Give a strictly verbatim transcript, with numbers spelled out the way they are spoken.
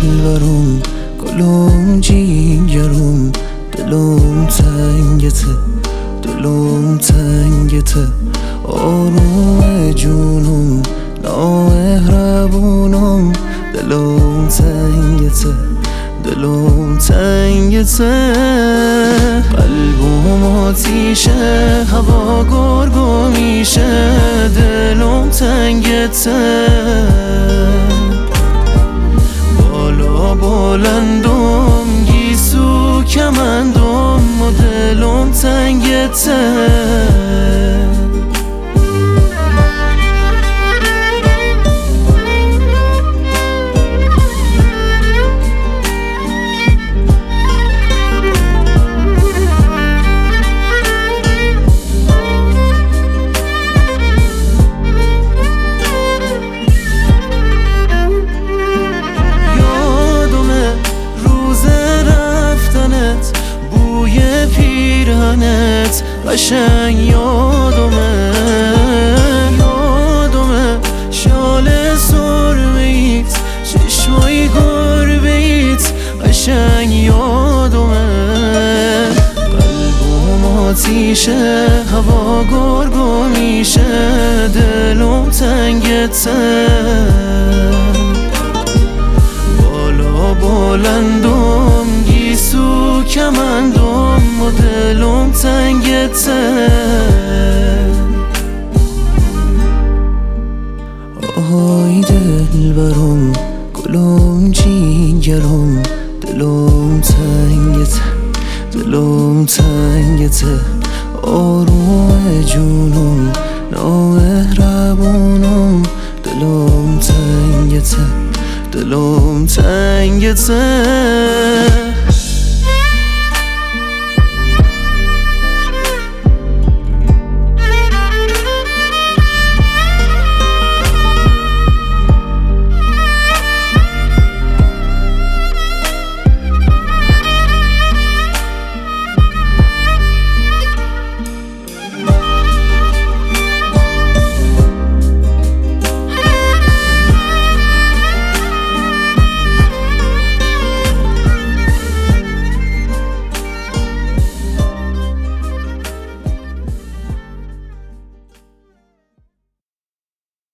دلبرم گلم جیگرم دلم تنگته دلم تنگته آروم جونم نامهربونم دلم تنگته دلم تنگته قلبم آتیشه هوا گرگو میشه دلم تنگته بالا بلندم گیسو کمندم و دلم تنگته پیرهنت قشنگ یادمه یادمه شال سرمه ایت چشمای گربه ایت قشنگ یادمه قلبم آتیشه هوا گرگو میشه دلم تنگته بالا بلندم گیسو کمندم و دلم تنگته آهای دلبرم گلم جیگرم دلم تنگته دلم تنگته